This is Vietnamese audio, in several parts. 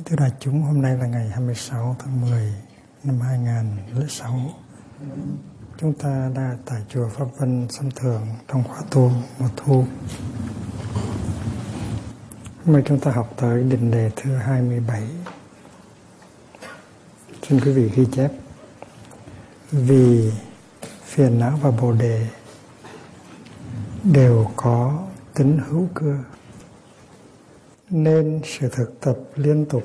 Thưa đại chúng, hôm nay là ngày 26 tháng 10 năm 2006. Chúng ta đã tại chùa Pháp Vân Sâm Thượng trong khóa tu mùa thu. Hôm nay chúng ta học tới định đề thứ 27. Xin quý vị ghi chép. Vì phiền não và bồ đề đều có tính hữu cưa, nên sự thực tập liên tục.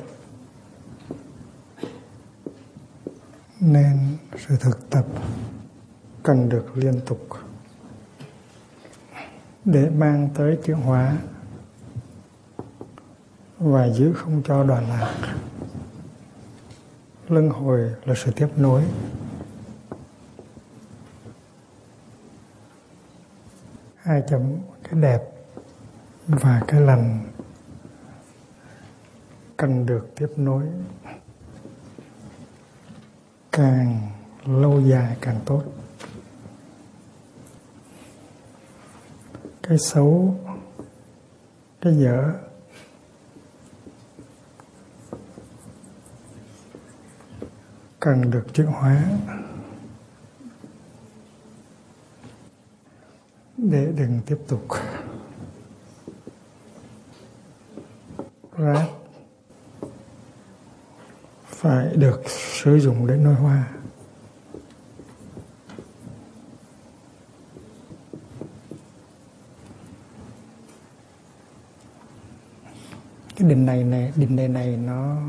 Nên sự thực tập cần được liên tục để mang tới chuyển hóa và giữ không cho đoạn lạc. Luân hồi là sự tiếp nối. Hai chấm, cái đẹp và cái lành cần được tiếp nối, càng lâu dài càng tốt. Cái xấu, cái dở cần được chuyển hóa để đừng tiếp tục rác phải được sử dụng để nôi hoa. Cái định đề này nó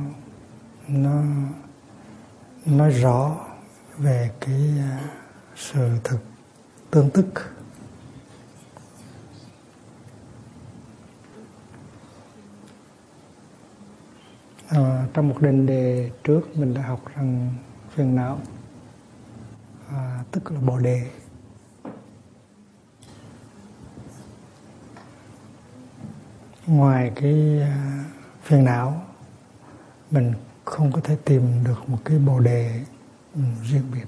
nói rõ về cái sự thực tương tức. Trong một định đề trước mình đã học rằng phiền não tức là bồ đề. Ngoài cái phiền não, mình không có thể tìm được một cái bồ đề riêng biệt.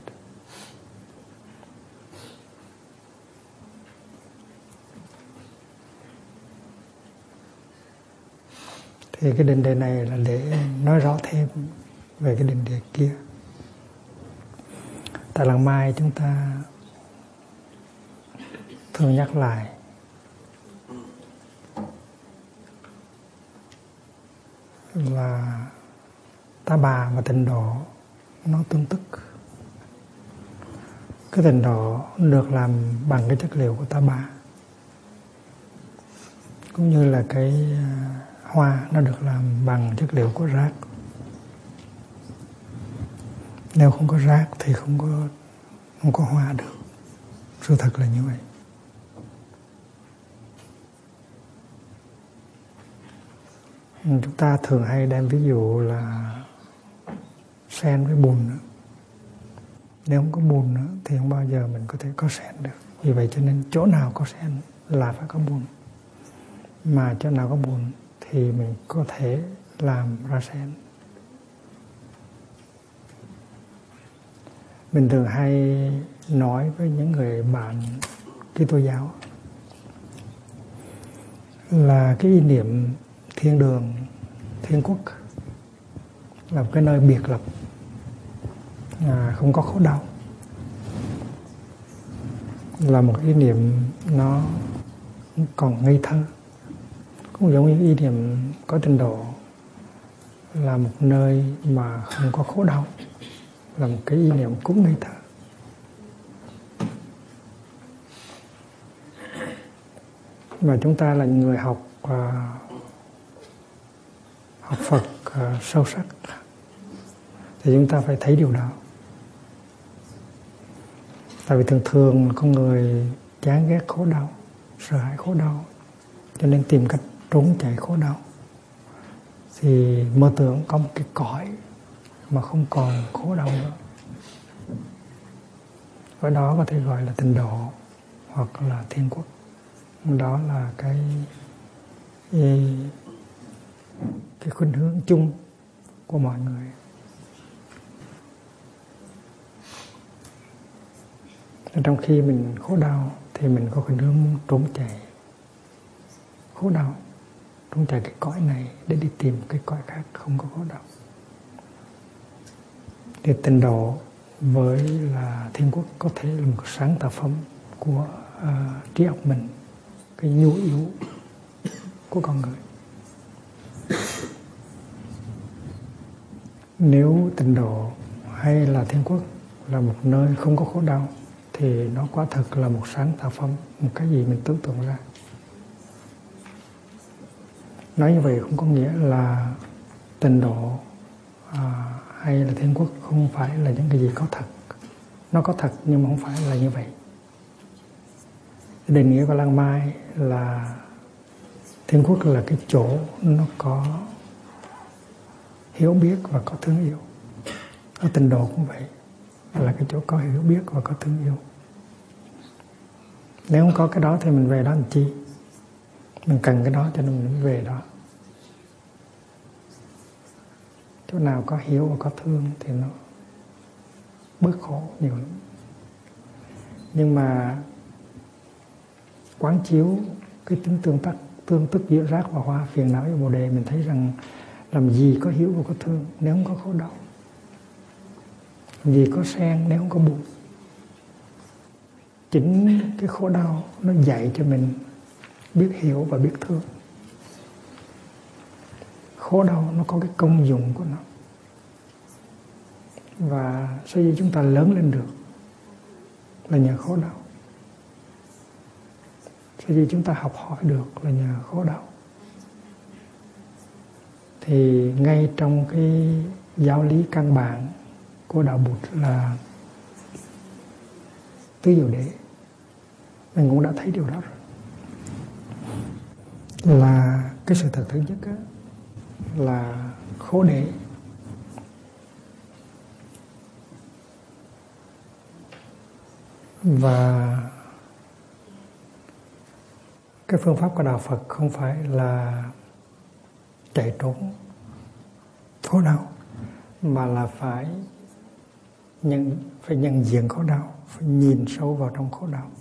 Thì cái định đề này là để nói rõ thêm về cái định đề kia. Tại làng Mai chúng ta thường nhắc lại là tá bà và tịnh độ nó tương tức. Cái tịnh độ được làm bằng cái chất liệu của tá bà, cũng như là cái hoa nó được làm bằng chất liệu của rác. Nếu không có rác thì không có hoa được. Sự thật là như vậy. Chúng ta thường hay đem ví dụ là sen với bùn nữa. Nếu không có bùn nữa thì không bao giờ mình có thể có sen được. Vì vậy cho nên chỗ nào có sen là phải có bùn. Mà chỗ nào có bùn thì mình có thể làm ra sen. Mình thường hay nói với những người bạn Kitô giáo là cái ý niệm thiên đường, thiên quốc là một cái nơi biệt lập, không có khổ đau, là một ý niệm nó còn ngây thơ. Cũng giống như ý niệm có tịnh độ là một nơi mà không có khổ đau, là một cái ý niệm cũng ngây thơ. Và chúng ta là người học Phật sâu sắc thì chúng ta phải thấy điều đó. Tại vì thường con người chán ghét khổ đau, sợ hãi khổ đau, cho nên tìm cách trốn chạy khổ đau. Thì mơ tưởng có một cái cõi mà không còn khổ đau nữa. Ở đó có thể gọi là tịnh độ hoặc là thiên quốc. Đó là cái khuynh hướng chung của mọi người. Trong khi mình khổ đau thì mình có khuynh hướng muốn trốn chạy khổ đau. trốn chạy cái cõi này để đi tìm cái cõi khác không có khổ đau. Thì Tịnh độ với là thiên quốc có thể là một sáng tạo phẩm của trí óc mình, cái nhu yếu của con người. Nếu Tịnh độ hay là thiên quốc là một nơi không có khổ đau thì nó quả thực là một sáng tạo phẩm, một cái gì mình tưởng tượng ra. Nói như vậy không có nghĩa là Tịnh độ hay là thiên quốc không phải là những cái gì có thật. Nó có thật nhưng mà không phải là như vậy. Định nghĩa của Lăng Mai là thiên quốc là cái chỗ nó có hiểu biết và có thương yêu. Ở Tịnh độ cũng vậy, là cái chỗ có hiểu biết và có thương yêu. Nếu không có cái đó thì mình về đó làm chi? Mình cần cái đó cho nên mình về đó. Chỗ nào có hiểu và có thương thì nó bớt khổ nhiều lắm. Nhưng mà quán chiếu cái tính tương tức giữa rác và hoa, phiền não và bồ đề, mình thấy rằng làm gì có hiểu và có thương nếu không có khổ đau, làm gì có sen nếu không có buồn. Chính cái khổ đau nó dạy cho mình biết hiểu và biết thương. Khổ đau nó có cái công dụng của nó. Và sở dĩ chúng ta lớn lên được là nhờ khổ đau. Sở dĩ chúng ta học hỏi được là nhờ khổ đau. Thì ngay trong cái giáo lý căn bản của đạo Bụt là tứ diệu đế, mình cũng đã thấy điều đó rồi. Là cái sự thật thứ nhất á, là khổ đế. Và cái phương pháp của đạo Phật không phải là chạy trốn khổ đau, mà là phải nhận diện khổ đau, phải nhìn sâu vào trong khổ đau.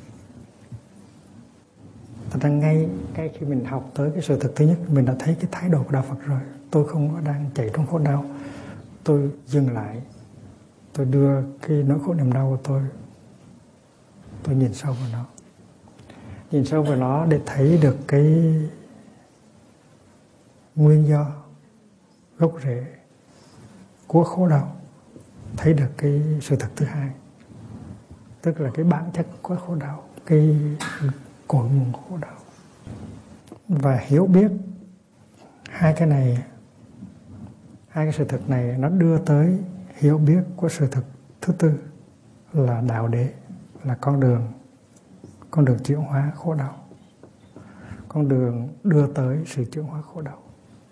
Thật ra ngay khi mình học tới cái sự thật thứ nhất, mình đã thấy cái thái độ của đạo Phật rồi. Tôi không có đang chạy trong khổ đau, tôi dừng lại, tôi đưa cái nỗi khổ niềm đau của tôi nhìn sâu vào nó. Nhìn sâu vào nó để thấy được cái nguyên do, gốc rễ của khổ đau. Thấy được cái sự thật thứ hai, tức là cái bản chất của khổ đau, cái cội nguồn khổ đau. Và hiểu biết hai cái này, hai cái sự thật này nó đưa tới hiểu biết của sự thật thứ tư là đạo đế, là con đường chuyển hóa khổ đau, con đường đưa tới sự chuyển hóa khổ đau.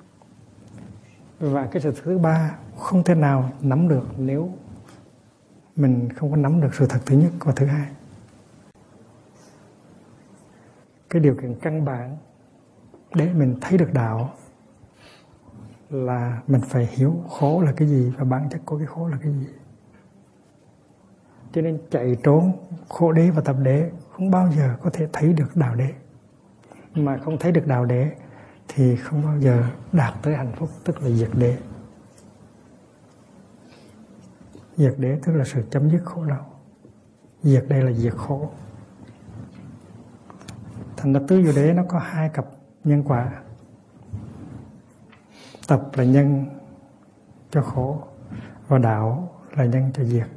Và cái sự thứ ba không thể nào nắm được nếu mình không có nắm được sự thật thứ nhất và thứ hai. Cái điều kiện căn bản để mình thấy được đạo là mình phải hiểu khổ là cái gì và bản chất của cái khổ là cái gì. Cho nên chạy trốn khổ đế và tập đế không bao giờ có thể thấy được đạo đế. Mà không thấy được đạo đế thì không bao giờ đạt tới hạnh phúc, tức là diệt đế. Diệt đế tức là sự chấm dứt khổ đau. Diệt đây là diệt khổ. Thành ra tứ diệu đế nó có hai cặp nhân quả. Tập là nhân cho khổ và đạo là nhân cho diệt.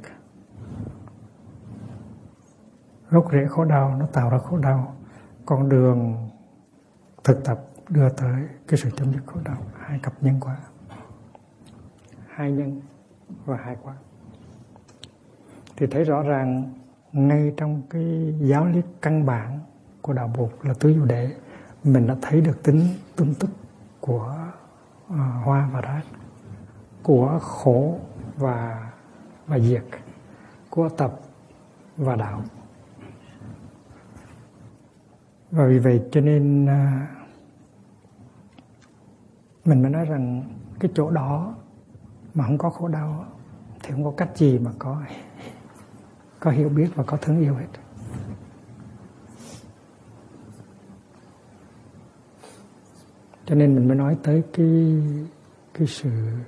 Gốc rễ khổ đau nó tạo ra khổ đau, con đường thực tập đưa tới cái sự chấm dứt khổ đau. Hai cặp nhân quả, hai nhân và hai quả. Thì thấy rõ ràng ngay trong cái giáo lý căn bản của đạo Bụt là tứ diệu đế, mình đã thấy được tính tương tức của hoa và rác, của khổ và diệt, của tập và đạo. Và vì vậy cho nên mình mới nói rằng cái chỗ đó mà không có khổ đau thì không có cách gì mà có hiểu biết và có thương yêu hết. Cho nên mình mới nói tới cái sự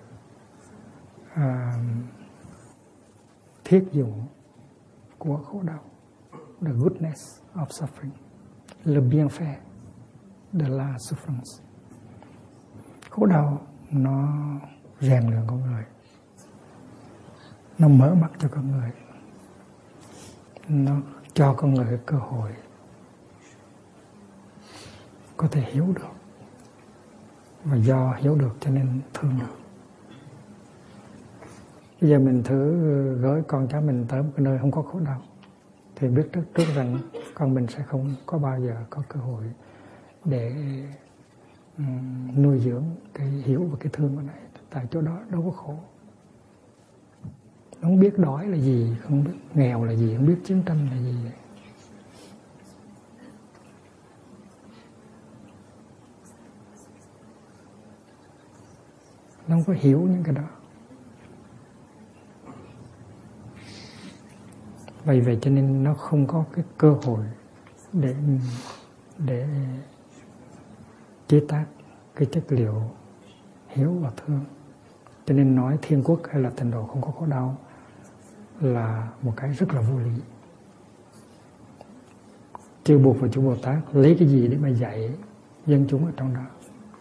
thiết dụng của khổ đau, the goodness of suffering, le bienfait de la souffrance. Khổ đau nó rèn luyện con người, nó mở mắt cho con người, nó cho con người cơ hội có thể hiểu được, và do hiểu được cho nên thương được. Bây giờ mình thử gửi con cháu mình tới một cái nơi không có khổ đau, thì biết trước rằng con mình sẽ không có bao giờ có cơ hội để nuôi dưỡng cái hiểu và cái thương của này. Tại chỗ đó đâu có khổ. Nó không biết đói là gì, không biết nghèo là gì, không biết chiến tranh là gì. Nó không có hiểu những cái đó. Vậy cho nên nó không có cái cơ hội để chế tác cái chất liệu hiếu và thương. Cho nên nói thiên quốc hay là tịnh độ không có khổ đau là một cái rất là vô lý. Chư Bụt và chư Bồ Tát lấy cái gì để mà dạy dân chúng ở trong đó?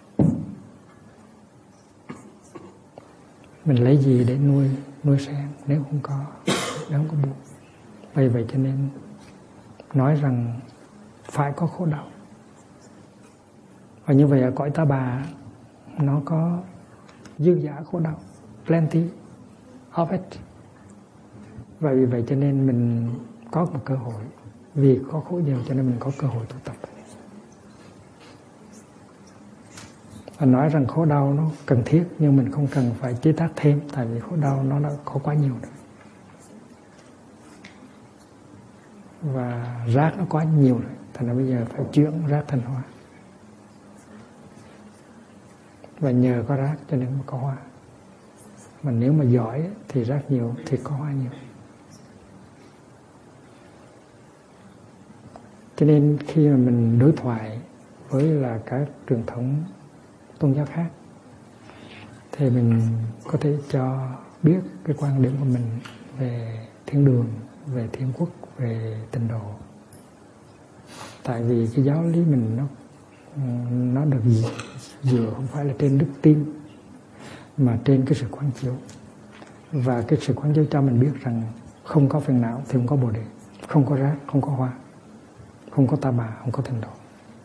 Mình lấy gì để nuôi sen nếu không có Bụt? Vậy cho nên nói rằng phải có khổ đau. Và như vậy ở cõi Ta Bà nó có dư dả khổ đau, plenty of it. Và vì vậy cho nên mình có một cơ hội, vì có khổ nhiều cho nên mình có cơ hội tu tập. Và nói rằng khổ đau nó cần thiết, nhưng mình không cần phải chế tác thêm, tại vì khổ đau nó đã có quá nhiều rồi. Và rác nó quá nhiều rồi, thành ra bây giờ phải chuyển rác thành hoa. Và nhờ có rác cho nên mới có hoa. Mà nếu mà giỏi thì rác nhiều thì có hoa nhiều. Cho nên khi mà mình đối thoại với là các truyền thống tôn giáo khác thì mình có thể cho biết cái quan điểm của mình về thiên đường, về thiên quốc, về tịnh độ. Tại vì cái giáo lý mình nó được dựa không phải là trên đức tin mà trên cái sự quán chiếu. Và cái sự quán chiếu cho mình biết rằng không có phiền não thì không có bồ đề, không có rác, không có hoa, không có Ta Bà, không có tịnh độ.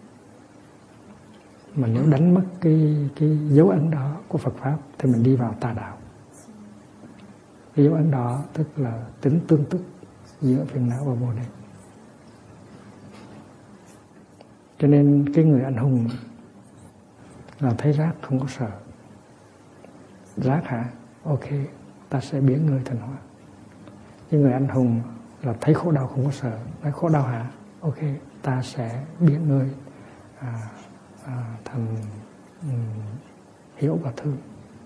Mà nếu đánh mất cái dấu ấn đó của Phật Pháp thì mình đi vào tà đạo. Cái dấu ấn đó tức là tính tương tức giữa phiền não và bồ đề. Cho nên cái người anh hùng là thấy rác không có sợ. Rác hả? Ok, ta sẽ biến người thành hoa. Nhưng người anh hùng là thấy khổ đau không có sợ. Thấy khổ đau hả? Ok, ta sẽ biến người thành hiểu và thương.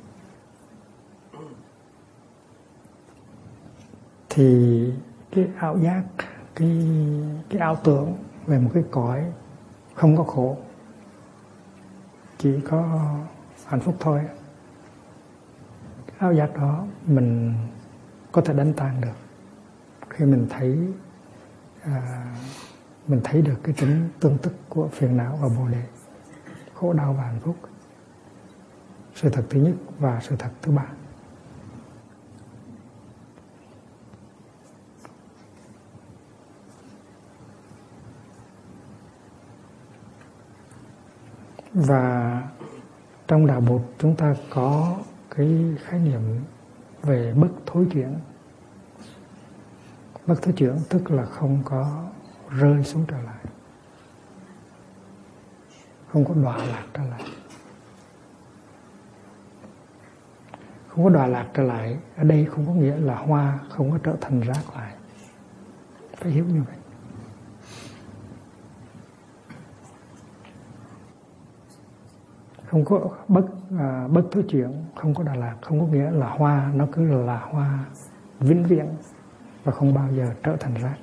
Thì cái ảo giác, cái ảo tưởng về một cái cõi không có khổ, chỉ có hạnh phúc thôi, cái ảo giác đó mình có thể đánh tan được khi mình thấy được cái tính tương tức của phiền não và bồ đề, khổ đau và hạnh phúc. Sự thật thứ nhất và sự thật thứ ba. Và trong đạo Bụt chúng ta có cái khái niệm về bất thối chuyển. Bất thối chuyển tức là không có rơi xuống trở lại, không có đọa lạc trở lại. Không có đọa lạc trở lại ở đây không có nghĩa là hoa không có trở thành rác lại. Phải hiểu như vậy. Không có bất thối chuyển, không có đọa lạc, không có nghĩa là hoa nó cứ là hoa vĩnh viễn và không bao giờ trở thành rác.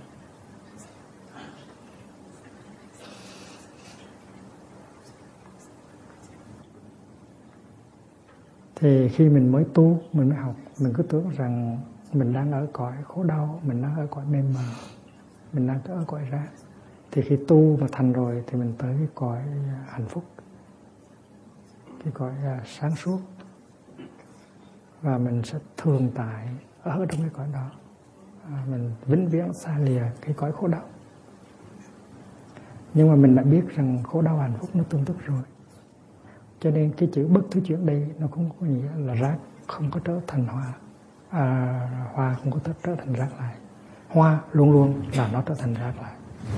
Thì khi mình mới tu, mình mới học, mình cứ tưởng rằng mình đang ở cõi khổ đau, mình đang ở cõi mê mờ, mình đang ở cõi rác. Thì khi tu và thành rồi thì mình tới cái cõi hạnh phúc, cái cõi sáng suốt, và mình sẽ thường tại ở trong cái cõi đó. Mình vĩnh viễn xa lìa cái cõi khổ đau. Nhưng mà mình đã biết rằng khổ đau hạnh phúc nó tương tức rồi, cho nên cái chữ bất thứ chuyển đây nó cũng có nghĩa là rác không có trở thành hoa, hoa không có trở thành rác lại. Hoa luôn luôn là nó trở thành rác lại.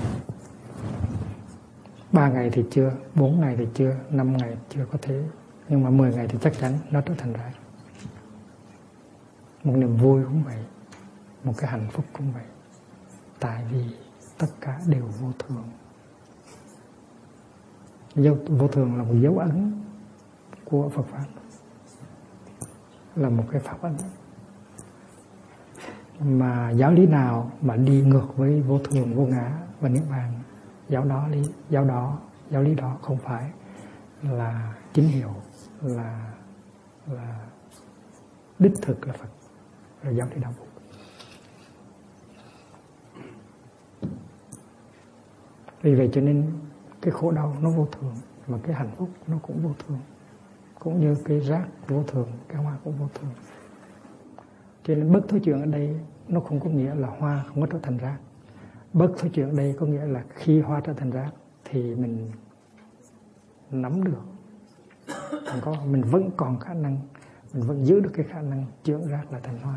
3 ngày thì chưa, 4 ngày thì chưa, 5 ngày chưa có thể, nhưng mà 10 ngày thì chắc chắn nó trở thành rác. Một niềm vui cũng vậy, một cái hạnh phúc cũng vậy. Tại vì tất cả đều vô thường. Vô thường là một dấu ấn của Phật Pháp, là một cái pháp ấn. Mà giáo lý nào mà đi ngược với vô thường, vô ngã và niết bàn, giáo lý đó không phải là chính hiệu, là đích thực là Phật, là giáo lý đạo Phật. Vì vậy cho nên cái khổ đau nó vô thường, mà cái hạnh phúc nó cũng vô thường, cũng như cái rác vô thường, cái hoa cũng vô thường. Cho nên bất thối chuyển ở đây nó không có nghĩa là hoa không có trở thành rác. Bất thối chuyển ở đây có nghĩa là khi hoa trở thành rác thì mình nắm được, mình vẫn còn khả năng, mình vẫn giữ được cái khả năng chuyển rác lại thành hoa.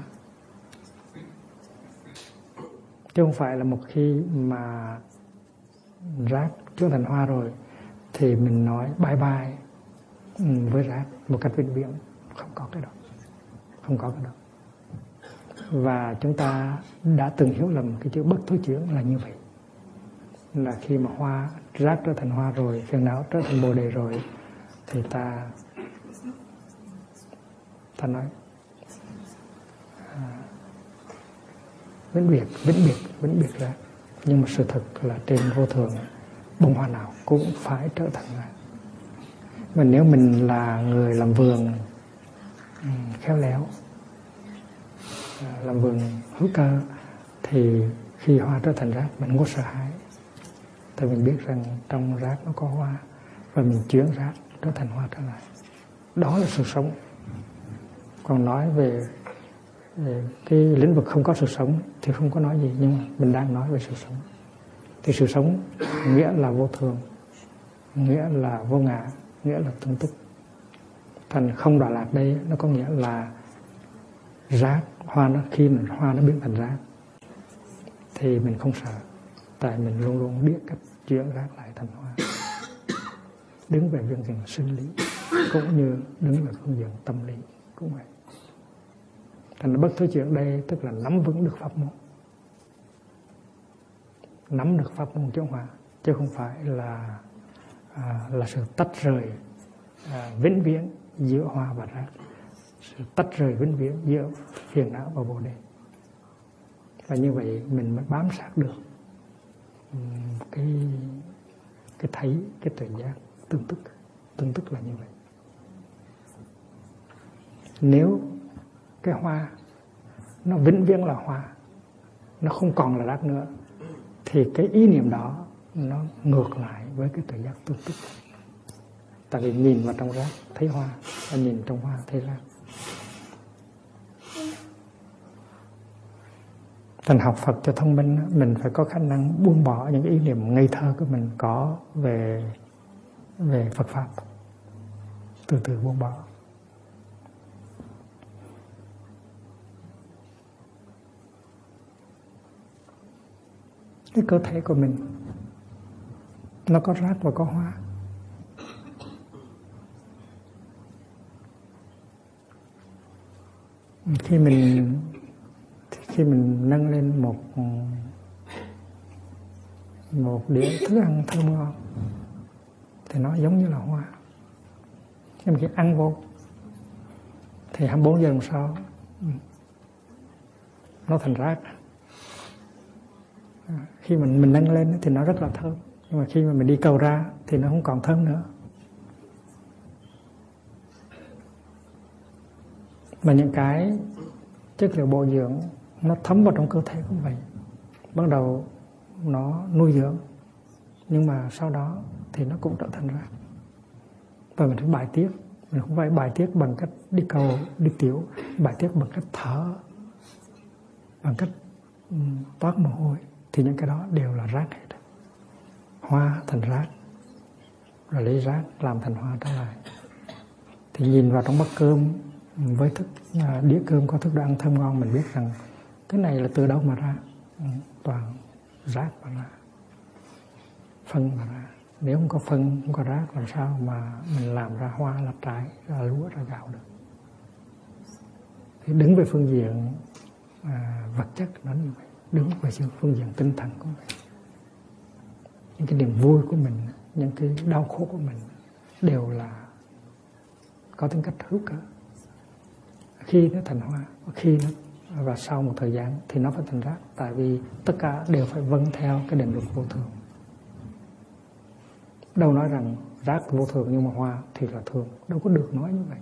Chứ không phải là một khi mà rác chuyển thành hoa rồi thì mình nói bye bye với rác một cách vĩnh viễn. Không có cái đó, không có cái đó. Và chúng ta đã từng hiểu lầm cái chữ bất thối chuyển là như vậy, là khi mà hoa rác trở thành hoa rồi, phiền não trở thành bồ đề rồi, thì ta nói vĩnh biệt ra. Nhưng mà sự thật là trên vô thường, bông hoa nào cũng phải trở thành ra. Mà nếu mình là người làm vườn khéo léo, làm vườn hữu cơ, thì khi hoa trở thành rác mình không có sợ hãi, tại mình biết rằng trong rác nó có hoa, và mình chuyển rác trở thành hoa trở lại. Đó là sự sống. Còn nói về cái lĩnh vực không có sự sống thì không có nói gì, nhưng mà mình đang nói về sự sống. Thì sự sống nghĩa là vô thường, nghĩa là vô ngã, nghĩa là tương tức. Thành không đọa lạc đây nó có nghĩa là rác, hoa nó, khi mình hoa nó biến thành rác thì mình không sợ, tại mình luôn luôn biết cách chuyển rác lại thành hoa. Đứng về phương diện sinh lý cũng như đứng về phương diện tâm lý cũng vậy. Thành bất thối chuyển đây tức là nắm vững được pháp môn, nắm được pháp môn chuyển hóa, chứ không phải là sự tách rời vĩnh viễn giữa hoa và rác, sự tách rời vĩnh viễn giữa phiền não và bồ đề. Và như vậy mình mới bám sát được cái thấy, cái tuệ giác tương tức là như vậy. Nếu cái hoa nó vĩnh viễn là hoa, nó không còn là rác nữa, thì cái ý niệm đó nó ngược lại với cái tuệ giác tương tức. Tại vì nhìn vào trong rác thấy hoa, và nhìn trong hoa thấy rác. Thành học Phật cho thông minh, mình phải có khả năng buông bỏ những cái ý niệm ngây thơ của mình có về Phật Pháp. Từ từ buông bỏ. Cái cơ thể của mình nó có rác và có hoa. Khi mình nâng lên một đĩa thức ăn thơm ngon thì nó giống như là hoa. Nhưng mà khi ăn vô thì 24 giờ sau nó thành rác. Khi mình nâng lên thì nó rất là thơm, nhưng mà khi mà mình đi cầu ra thì nó không còn thơm nữa. Mà những cái chất liệu bổ dưỡng nó thấm vào trong cơ thể cũng vậy. Ban đầu nó nuôi dưỡng, nhưng mà sau đó thì nó cũng trở thành rác. Và mình phải bài tiết. Mình không phải bài tiết bằng cách đi cầu, đi tiểu, bài tiết bằng cách thở, bằng cách toát mồ hôi. Thì những cái đó đều là rác hết. Hoa thành rác, rồi lấy rác làm thành hoa trở lại. Thì nhìn vào trong bát cơm với đĩa cơm có thức đồ ăn thơm ngon, mình biết rằng cái này là từ đâu mà ra. Toàn rác mà ra, phân mà ra. Nếu không có phân, không có rác, làm sao mà mình làm ra hoa, là trái, ra lúa, ra gạo được. Thì đứng về phương diện vật chất nó như vậy, đứng về phương diện tinh thần cũng vậy. Những cái niềm vui của mình, những cái đau khổ của mình đều là có tính cách hữu cơ. Khi nó thành hoa, khi nó và sau một thời gian thì nó phải thành rác. Tại vì tất cả đều phải vâng theo cái định luật vô thường. Đâu nói rằng rác vô thường nhưng mà hoa thì là thường. Đâu có được nói như vậy.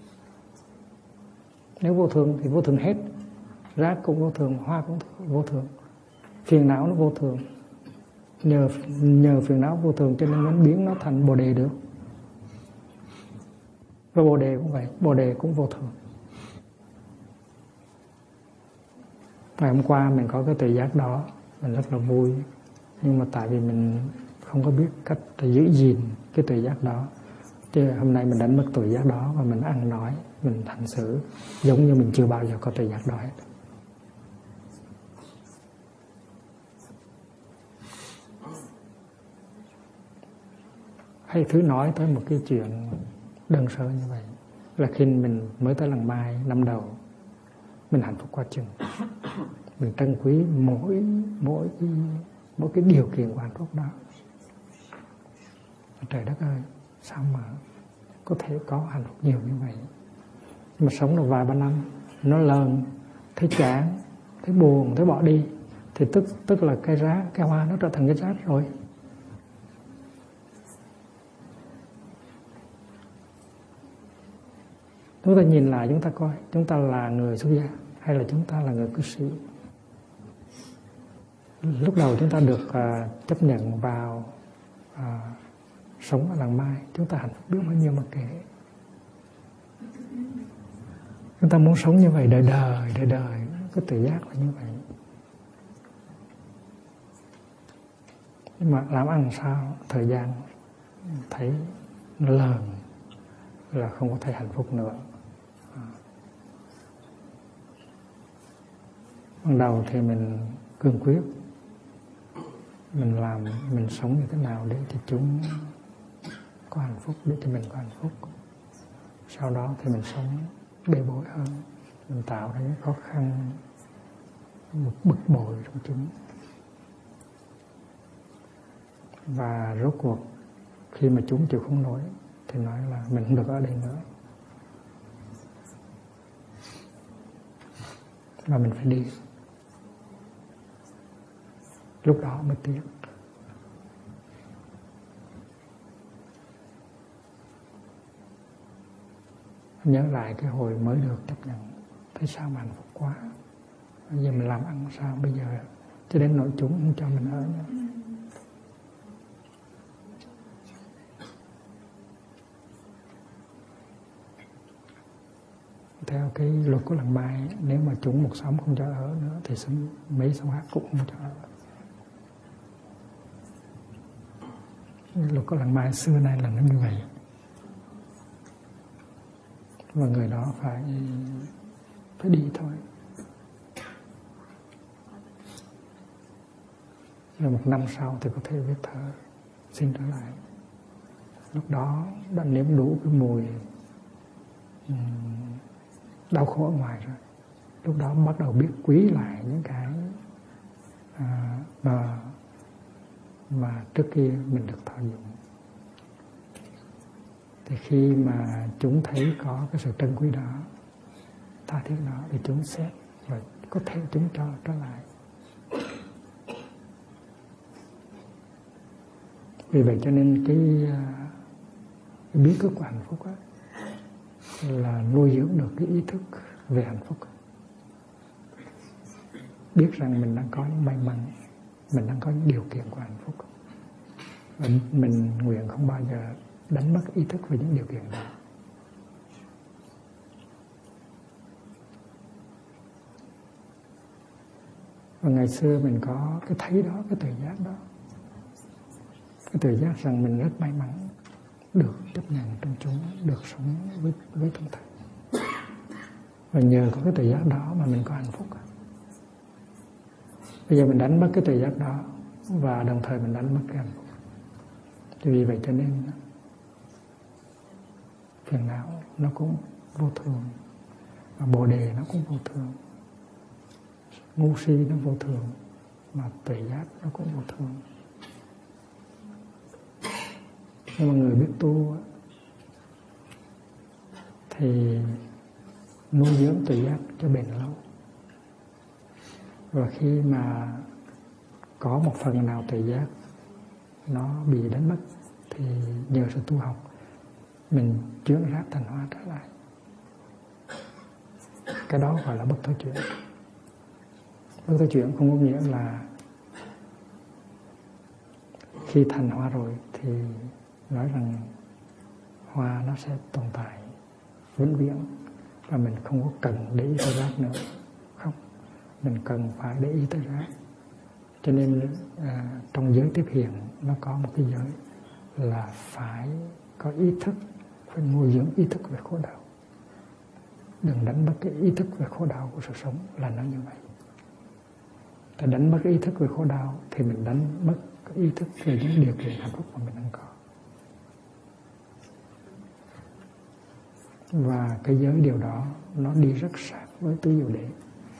Nếu vô thường thì vô thường hết. Rác cũng vô thường, hoa cũng vô thường. Phiền não nó vô thường. Nhờ phiền não vô thường cho nên nó biến nó thành bồ đề được. Và bồ đề cũng vậy, bồ đề cũng vô thường. Ngày hôm qua mình có cái tuệ giác đó, mình rất là vui. Nhưng mà tại vì mình không có biết cách giữ gìn cái tuệ giác đó, chứ hôm nay mình đánh mất tuệ giác đó và mình ăn nói, mình hành xử giống như mình chưa bao giờ có tuệ giác đó hết. Hay thứ nói tới một cái chuyện đơn sơ như vậy, là khi mình mới tới Làng Mai năm đầu, mình hạnh phúc quá chừng. Mình trân quý mỗi cái điều kiện của hạnh phúc đó. Trời đất ơi, sao mà có thể có hạnh phúc nhiều như vậy? Nhưng mà sống được vài ba năm, nó lờn, thấy chán, thấy buồn, thấy bỏ đi, thì tức là cái hoa nó trở thành cái rác rồi. Chúng ta nhìn lại, chúng ta coi, chúng ta là người xuất gia hay là chúng ta là người cư sĩ? Lúc đầu chúng ta được chấp nhận vào sống ở Làng Mai, chúng ta hạnh phúc biết bao nhiêu mà kể. Chúng ta muốn sống như vậy đời đời, cái tự giác là như vậy. Nhưng mà làm ăn sao, thời gian thấy nó lờn, là không có thể hạnh phúc nữa. Ban đầu thì mình cương quyết, mình sống như thế nào để cho chúng có hạnh phúc, để cho mình có hạnh phúc. Sau đó thì mình sống bề bối hơn, mình tạo ra những khó khăn, một bực bội trong chúng. Và rốt cuộc khi mà chúng chịu không nổi thì nói là mình không được ở đây nữa, và mình phải đi. Lúc đó mới tiếc. Nhớ lại cái hồi mới được chấp nhận, thấy sao mà hạnh phúc quá. Bây giờ mình làm ăn sao bây giờ, cho đến nỗi chúng không cho mình ở nữa. Theo cái luật của Làng Mai, nếu mà chúng một xóm không cho ở nữa thì mấy xóm khác cũng không cho ở. Luật của Làng Mai xưa nay là nó như vậy. Và người đó phải đi thôi. Rồi một năm sau thì có thể viết thơ xin trở lại. Lúc đó đã nếm đủ cái mùi đau khổ ở ngoài rồi. Lúc đó bắt đầu biết quý lại những cái mà trước kia mình được thọ dụng. Thì khi mà chúng thấy có cái sự trân quý đó, tha thiết đó, thì chúng xét và có thể chúng cho trở lại. Vì vậy cho nên cái bí quyết của hạnh phúc đó, là nuôi dưỡng được cái ý thức về hạnh phúc. Biết rằng mình đang có những may mắn, mình đang có những điều kiện của hạnh phúc, và mình nguyện không bao giờ đánh mất ý thức về những điều kiện đó. Và ngày xưa mình có cái thấy đó, cái tự giác đó, cái tự giác rằng mình rất may mắn được chấp nhận trong chúng, được sống với tâm thầy. Và nhờ có cái tự giác đó mà mình có hạnh phúc. Bây giờ mình đánh mất cái tự giác đó, và đồng thời mình đánh mất cái hạnh phúc. Vì vậy cho nên phiền não nó cũng vô thường, và bồ đề nó cũng vô thường, ngu si nó vô thường, mà tuệ giác nó cũng vô thường. Nhưng mà người biết tu thì nuôi dưỡng tuệ giác cho bền lâu. Và khi mà có một phần nào tuệ giác nó bị đánh mất thì nhờ sự tu học mình chuyển rác thành hoa trở lại. Cái đó gọi là bất thối chuyển. Bất thối chuyển không có nghĩa là khi thành hoa rồi thì nói rằng hoa nó sẽ tồn tại vĩnh viễn và mình không có cần để ý tới rác nữa. Không, mình cần phải để ý tới rác. Cho nên trong giới tiếp hiện nó có một cái giới là phải có ý thức, phải nuôi dưỡng ý thức về khổ đau. Đừng đánh mất cái ý thức về khổ đau của sự sống, là nó như vậy. Ta đánh mất cái ý thức về khổ đau thì mình đánh mất cái ý thức về những điều kiện hạnh phúc mà mình đang có. Và cái giới điều đó nó đi rất sát với tứ diệu đế.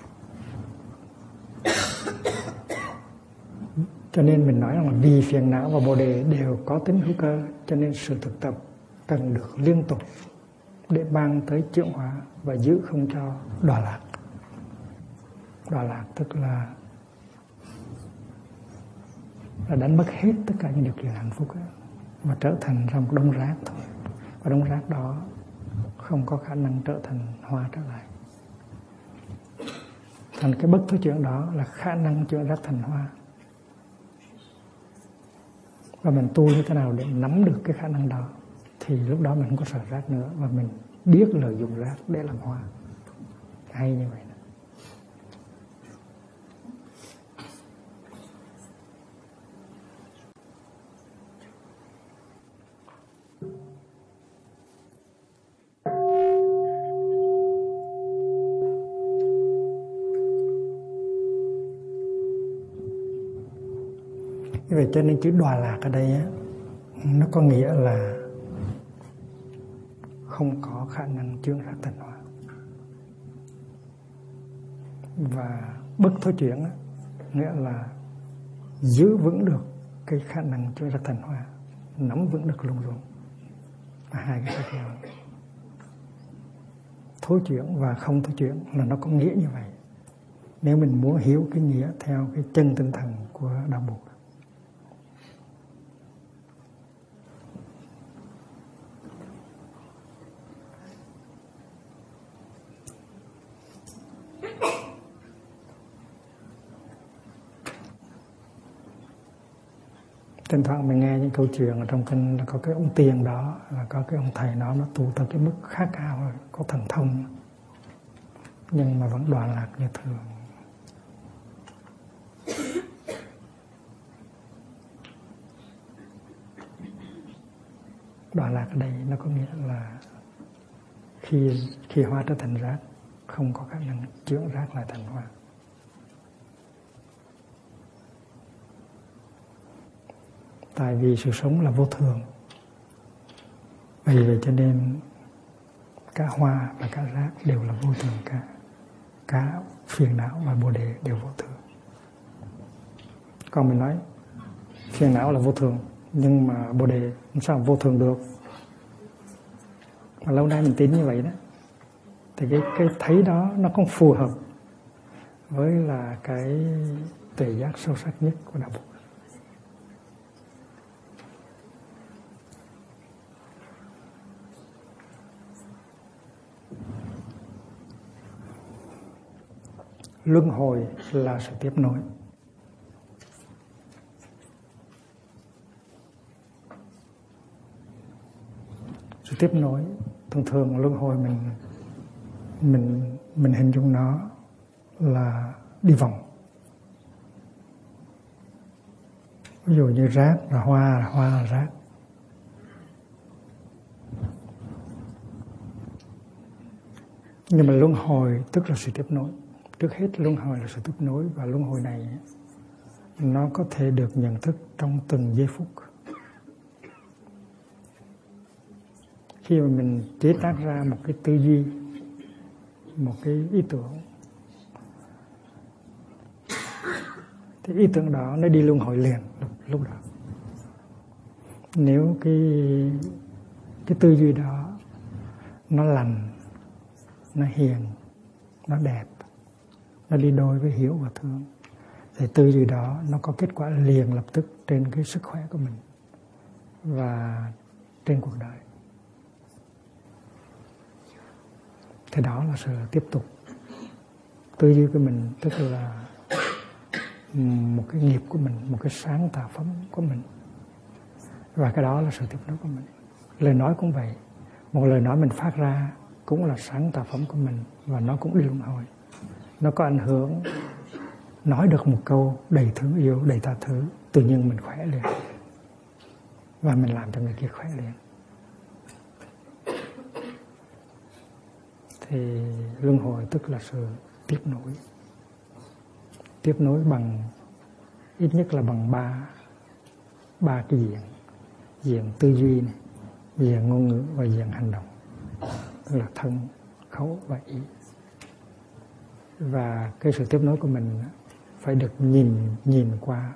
Cho nên mình nói rằng là vì phiền não và bồ đề đều có tính hữu cơ, cho nên sự thực tập cần được liên tục để mang tới chuyển hóa và giữ không cho đọa lạc. Đọa lạc tức là đánh mất hết tất cả những điều kiện hạnh phúc ấy, mà trở thành ra một đống rác thôi. Và đống rác đó không có khả năng trở thành hoa trở lại. Thành cái bất thối chuyển đó là khả năng chuyển rác thành hoa. Và mình tu như thế nào để nắm được cái khả năng đó thì lúc đó mình không có sợ rác nữa, và mình biết lợi dụng rác để làm hoa. Hay như vậy. Như vậy cho nên chữ đọa lạc ở đây á, nó có nghĩa là không có khả năng chuyển rác thành hoa. Và bất thối chuyển á, nghĩa là giữ vững được cái khả năng chuyển rác thành hoa, nắm vững được luôn luôn. Hai cái khác nhau. Thối chuyển và không thối chuyển là nó có nghĩa như vậy. Nếu mình muốn hiểu cái nghĩa theo cái chân tinh thần của Đạo Bụt. Thỉnh thoảng mình nghe những câu chuyện ở trong kinh là có cái ông tiền đó, là có cái ông thầy nó tu tới cái mức khá cao rồi, có thần thông, nhưng mà vẫn đọa lạc như thường. Đọa lạc ở đây nó có nghĩa là khi hoa trở thành rác, không có khả năng chuyển rác lại thành hoa. Tại vì sự sống là vô thường. Vì vậy cho nên cả hoa và cả rác đều là vô thường cả phiền não và bồ đề đều vô thường. Còn mình nói phiền não là vô thường, nhưng mà bồ đề sao vô thường được? Mà lâu nay mình tin như vậy đó, thì cái thấy đó nó không phù hợp với là cái tuệ giác sâu sắc nhất của Đạo Bụt. luân hồi là sự tiếp nối. Sự tiếp nối, thường thường luân hồi mình hình dung nó là đi vòng. Ví dụ như rác là hoa là rác. Nhưng mà luân hồi tức là sự tiếp nối. Trước hết luân hồi là sự tiếp nối, và luân hồi này nó có thể được nhận thức trong từng giây phút. Khi mà mình chế tác ra một cái tư duy, một cái ý tưởng, thì ý tưởng đó nó đi luân hồi liền lúc đó. Nếu cái tư duy đó nó lành, nó hiền, nó đẹp, nó đi đôi với hiểu và thương, thì tư duy đó nó có kết quả liền lập tức trên cái sức khỏe của mình và trên cuộc đời. Thì đó là sự tiếp tục. Tư duy của mình tức là một cái nghiệp của mình, một cái sáng tạo phẩm của mình, và cái đó là sự tiếp nối của mình. Lời nói cũng vậy, một lời nói mình phát ra cũng là sáng tạo phẩm của mình, và nó cũng đi luân hồi. Nó có ảnh hưởng, nói được một câu đầy thương yêu, đầy tha thứ, tự nhiên mình khỏe liền, và mình làm cho người kia khỏe liền. Thì luân hồi tức là sự tiếp nối. Tiếp nối bằng ít nhất là bằng ba cái diện. Diện tư duy này, diện ngôn ngữ và diện hành động. Tức là thân, khẩu và ý. Và cái sự tiếp nối của mình phải được nhìn qua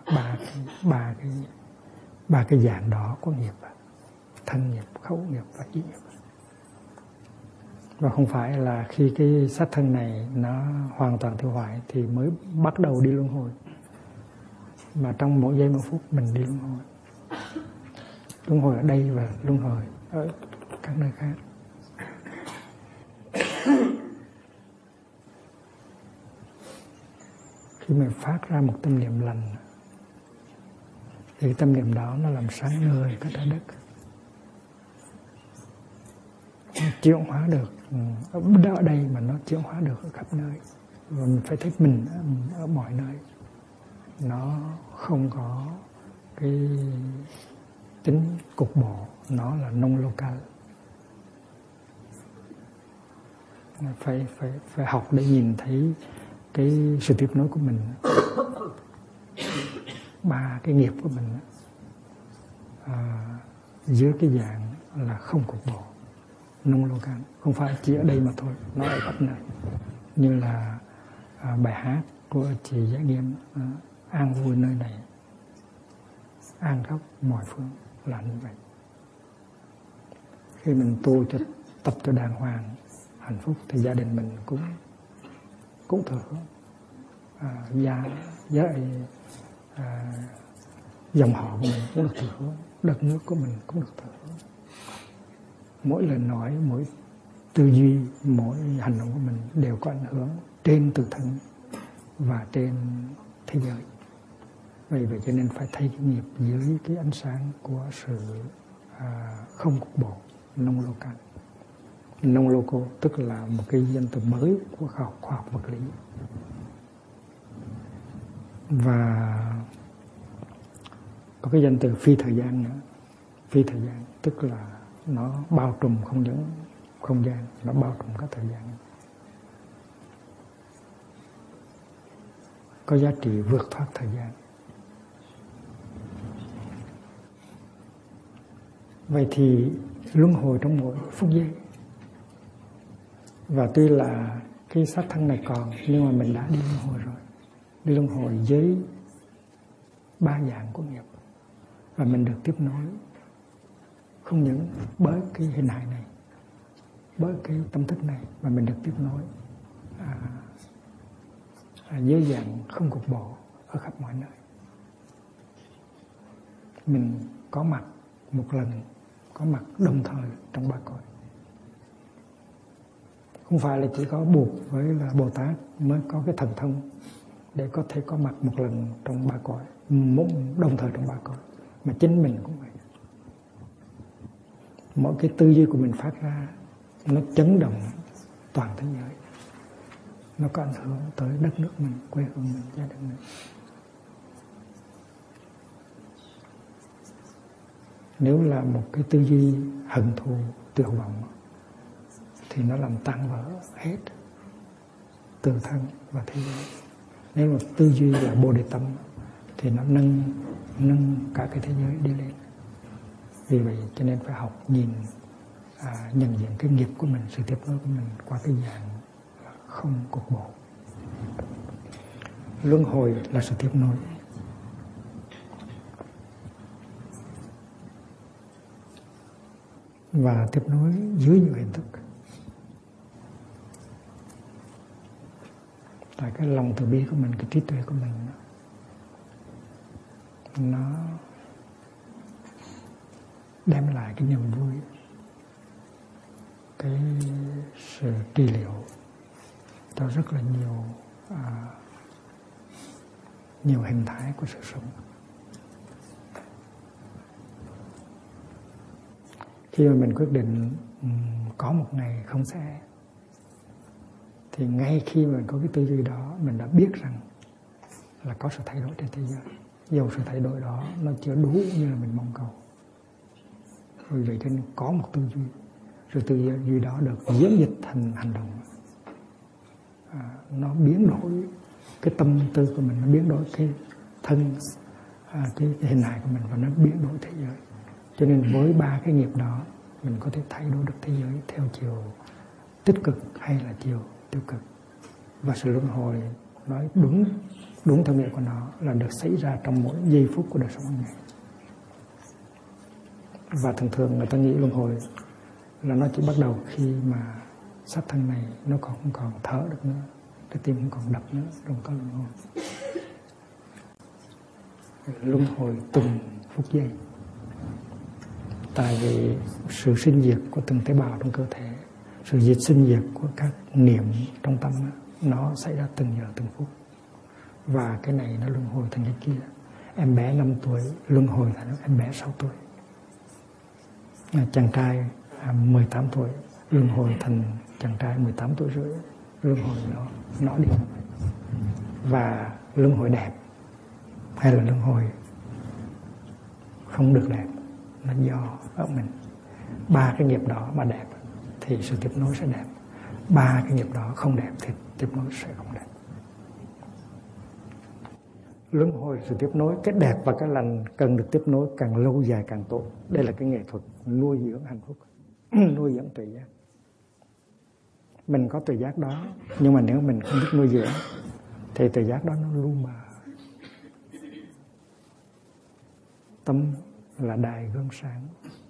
ba cái dạng đó của nghiệp: thân nghiệp, khẩu nghiệp và ý nghiệp. Và không phải là khi cái xác thân này nó hoàn toàn tiêu hoại thì mới bắt đầu đi luân hồi, mà trong mỗi giây mỗi phút mình đi luân hồi. Luân hồi ở đây và luân hồi ở các nơi khác. Khi mình phát ra một tâm niệm lành thì cái tâm niệm đó nó làm sáng ngời cả trái đất, nó chuyển hóa được ở đây mà nó chuyển hóa được ở khắp nơi. Và mình phải thấy mình ở mọi nơi. Nó không có cái tính cục bộ, nó là non-local. Phải học để nhìn thấy cái sự tiếp nối của mình, ba cái nghiệp của mình dưới cái dạng là không cục bộ, non-local, không phải chỉ ở đây mà thôi, nó ở khắp nơi. Như là bài hát của chị Giải Nghiêm, an vui nơi này, an khắp mọi phương, là như vậy. Khi mình tu tập cho đàng hoàng, hạnh phúc thì gia đình mình cũng thừa hưởng, dòng họ của mình cũng được thừa hưởng, đất nước của mình cũng được thừa hưởng. Mỗi lời nói, mỗi tư duy, mỗi hành động của mình đều có ảnh hưởng trên tự thân và trên thế giới. Vậy cho nên phải thấy cái nghiệp dưới cái ánh sáng của sự không cục bộ, non-local. Non-local tức là một cái danh từ mới của khoa học vật lý. Và có cái danh từ phi thời gian nữa. Phi thời gian tức là nó bao trùm không những không gian, nó bao trùm cả thời gian, có giá trị vượt thoát thời gian. Vậy thì luân hồi trong mỗi phút giây. Và tuy là cái xác thân này còn, nhưng mà mình đã đi luân hồi rồi. Đi luân hồi với ba dạng của nghiệp. Và mình được tiếp nối không những bởi cái hình hài này, bởi cái tâm thức này, mà mình được tiếp nối với dạng không cục bộ ở khắp mọi nơi. Mình có mặt một lần, có mặt đồng thời trong ba cõi. Không phải là chỉ có buộc với là Bồ Tát mới có cái thần thông để có thể có mặt một lần trong ba cõi, đồng thời trong ba cõi, mà chính mình cũng vậy. Mỗi cái tư duy của mình phát ra nó chấn động toàn thế giới, nó có ảnh hưởng tới đất nước mình, quê hương mình, gia đình mình. Nếu là một cái tư duy hận thù, tuyệt vọng thì nó làm tan vỡ hết tự thân và thế giới. Nếu mà tư duy là Bồ Đề tâm thì nó nâng cả cái thế giới đi lên. Vì vậy cho nên phải học nhìn, nhận diện cái nghiệp của mình, sự tiếp nối của mình qua cái dạng không cục bộ. Luân hồi là sự tiếp nối. Và tiếp nối dưới nhiều hình thức. Tại cái lòng từ bi của mình, cái trí tuệ của mình nó đem lại cái niềm vui, cái sự trị liệu cho rất là nhiều hình thái của sự sống. Khi mà mình quyết định có một ngày không sẽ, thì ngay khi mà mình có cái tư duy đó, mình đã biết rằng là có sự thay đổi trên thế giới. Dù sự thay đổi đó nó chưa đủ như là mình mong cầu. Vì vậy cho nên có một tư duy, rồi tư duy đó được diễn dịch thành hành động. Nó biến đổi cái tâm tư của mình, nó biến đổi cái thân, cái hình hài của mình, và nó biến đổi thế giới. Cho nên với ba cái nghiệp đó, mình có thể thay đổi được thế giới theo chiều tích cực hay là chiều tiêu cực. Và sự luân hồi nói đúng theo nghĩa của nó là được xảy ra trong mỗi giây phút của đời sống hàng ngày. Và thường thường người ta nghĩ luân hồi là nó chỉ bắt đầu khi mà xác thân này nó không còn thở được nữa, cái tim không còn đập nữa, rồi có luân hồi. Luân hồi từng phút giây. Tại vì sự sinh diệt của từng tế bào trong cơ thể, sự sinh diệt của các niệm trong tâm nó xảy ra từng giờ từng phút. Và cái này nó luân hồi thành cái kia. Em bé 5 tuổi luân hồi thành em bé 6 tuổi. Chàng trai 18 tuổi luân hồi thành chàng trai 18 tuổi rưỡi. Luân hồi nó đi. Và luân hồi đẹp hay là luân hồi không được đẹp, nó do ở mình. Ba cái nghiệp đó mà đẹp thì sự tiếp nối sẽ đẹp. Ba cái nghiệp đó không đẹp thì tiếp nối sẽ không đẹp. Luân hồi, sự tiếp nối, cái đẹp và cái lành cần được tiếp nối càng lâu dài càng tốt. Đây là cái nghệ thuật nuôi dưỡng hạnh phúc, nuôi dưỡng tuệ giác. Mình có tuệ giác đó, nhưng mà nếu mình không biết nuôi dưỡng thì tuệ giác đó nó lu mờ. Tâm là đài gương sáng.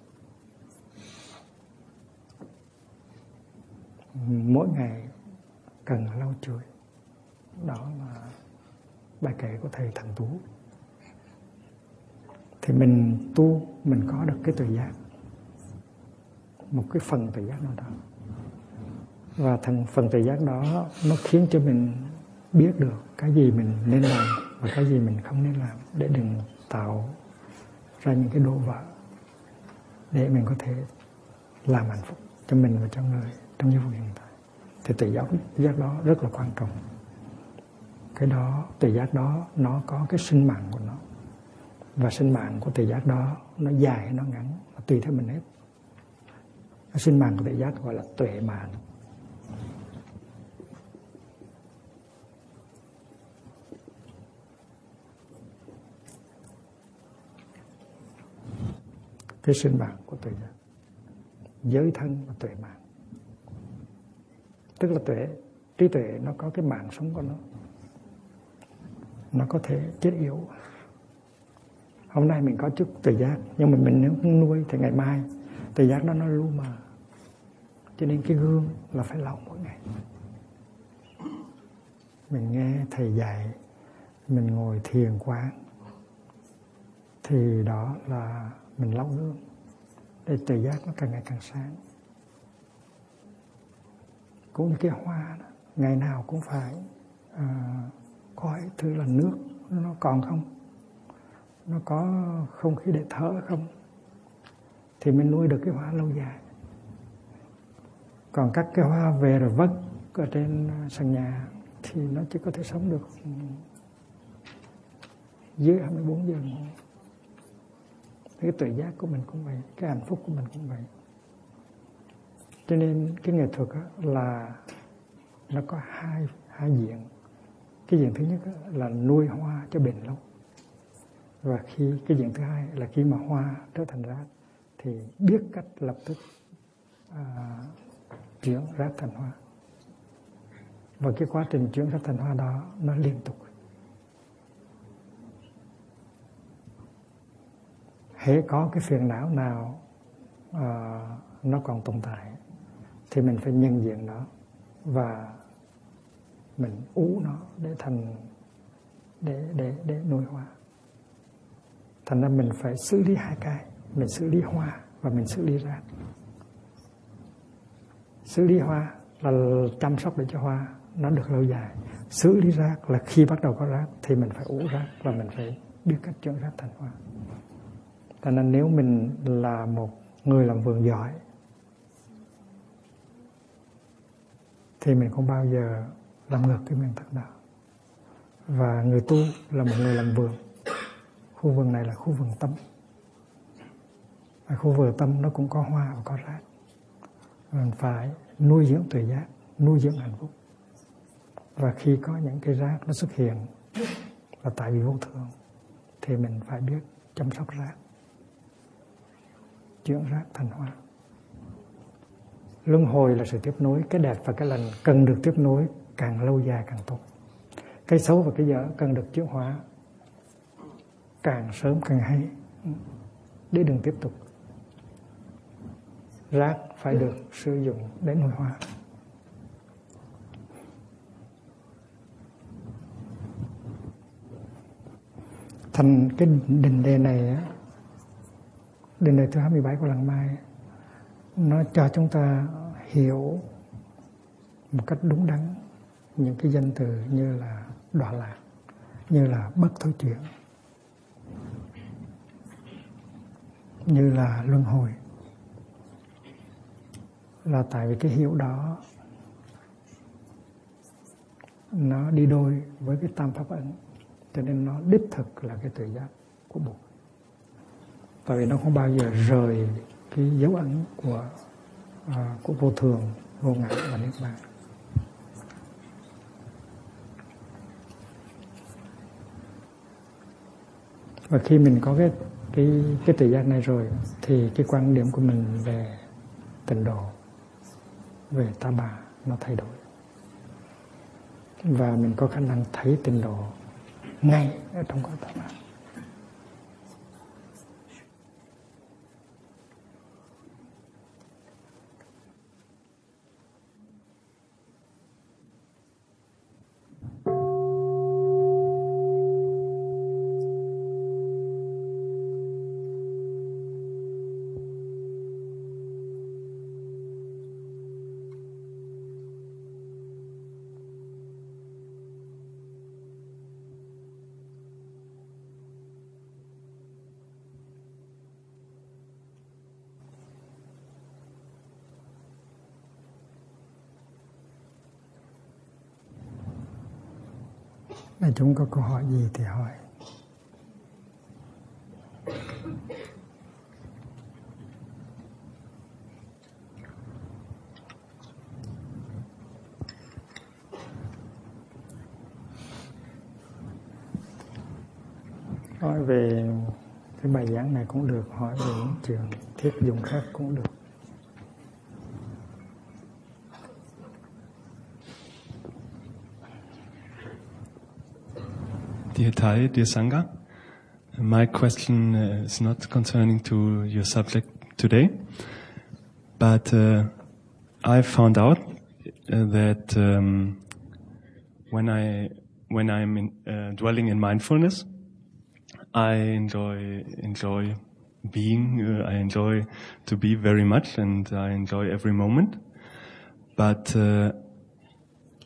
Mỗi ngày cần lau chùi. Đó là bài kể của thầy Thần Tú. Thì mình tu, mình có được cái tuệ giác, một cái phần tuệ giác nào đó. Và phần tuệ giác đó nó khiến cho mình biết được cái gì mình nên làm và cái gì mình không nên làm, để đừng tạo ra những cái đổ vỡ, để mình có thể làm hạnh phúc cho mình và cho người trong giây phút hiện tại. Thì tuệ giác đó rất là quan trọng. Cái đó, tuệ giác đó nó có cái sinh mạng của nó. Và sinh mạng của tuệ giác đó nó dài hay nó ngắn, nó tùy theo mình hết. Cái sinh mạng của tuệ giác gọi là tuệ mạng. Cái sinh mạng của tuệ giác, giới thân và tuệ mạng. Tức là trí tuệ nó có cái mạng sống của nó. Nó có thể chết yếu. Hôm nay mình có chút tuệ giác, nhưng mà mình nếu không nuôi thì ngày mai tuệ giác đó nó lu mờ. Cho nên cái gương là phải lau mỗi ngày. Mình nghe thầy dạy, mình ngồi thiền quán, thì đó là mình lau gương để tuệ giác nó càng ngày càng sáng. cũng như cái hoa đó, ngày nào cũng phải coi thứ là nước nó còn không, nó có không khí để thở không, thì mình nuôi được cái hoa lâu dài. Còn các cái hoa về rồi vất ở trên sàn nhà thì nó chỉ có thể sống được dưới 24 giờ. Cái tự giác của mình cũng vậy, cái hạnh phúc của mình cũng vậy. Cho nên cái nghệ thuật là nó có hai diện. Cái diện thứ nhất là nuôi hoa cho bền lâu. Và cái diện thứ hai là khi mà hoa trở thành rác thì biết cách lập tức chuyển rác thành hoa. Và cái quá trình chuyển rác thành hoa đó nó liên tục. Hễ có cái phiền não nào nó còn tồn tại thì mình phải nhận diện nó và mình ú nó để thành để nuôi hoa. Thành ra mình phải xử lý hai cái, mình xử lý hoa và mình xử lý rác. Xử lý hoa là chăm sóc để cho hoa nó được lâu dài. Xử lý rác là khi bắt đầu có rác thì mình phải ủ rác và mình phải biết cách chuyển rác thành hoa. Thành ra nếu mình là một người làm vườn giỏi thì mình không bao giờ làm ngược cái nguyên tắc đó. Và người tu là một người làm vườn. Khu vườn này là khu vườn tâm. Và khu vườn tâm nó cũng có hoa và có rác. Mình phải nuôi dưỡng tuệ giác, nuôi dưỡng hạnh phúc. Và khi có những cái rác nó xuất hiện là tại vì vô thường thì mình phải biết chăm sóc rác, chuyển rác thành hoa. Luân hồi là sự tiếp nối, cái đẹp và cái lành cần được tiếp nối càng lâu dài càng tốt. Cái xấu và cái dở cần được chuyển hóa càng sớm càng hay để đừng tiếp tục. Rác phải được sử dụng để nuôi hoa. Thành cái định đề này, định đề thứ 27 của Làng Mai, nó cho chúng ta hiểu một cách đúng đắn những cái danh từ như là đọa lạc, như là bất thối chuyển, như là luân hồi. Là tại vì cái hiểu đó nó đi đôi với cái tam pháp ấn, cho nên nó đích thực là cái tuệ giác của Bụt. Tại vì nó không bao giờ rời cái dấu ấn của vô thường, vô ngã và niết bàn. Và khi mình có cái tuệ giác này rồi thì cái quan điểm của mình về tịnh độ, về ta bà nó thay đổi. Và mình có khả năng thấy tịnh độ ngay ở trong cõi ta bà. Nếu chúng có câu hỏi gì thì hỏi. Hỏi về cái bài giảng này cũng được, hỏi về những chuyện thiết dụng khác cũng được. Dear Thai, dear Sangha, my question is not concerning to your subject today, but I found out that when I'm dwelling in mindfulness, I enjoy being. I enjoy to be very much, and I enjoy every moment. But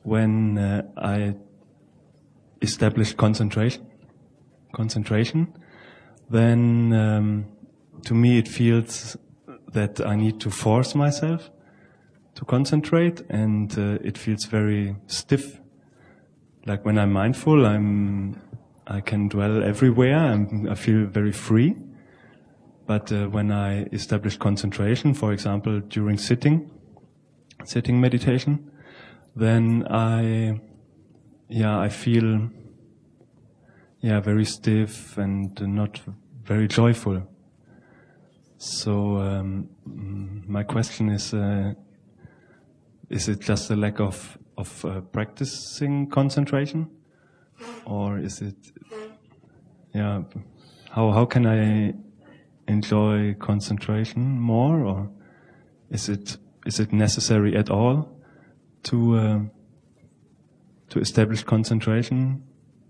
when I establish concentration, then to me it feels that I need to force myself to concentrate, and it feels very stiff. Like when I'm mindful, I can dwell everywhere. I feel very free. But when I establish concentration, for example, during sitting meditation, then I feel very stiff and not very joyful. So my question is it just a lack of practicing concentration, or is it how can I enjoy concentration more, or is it necessary at all to establish concentration?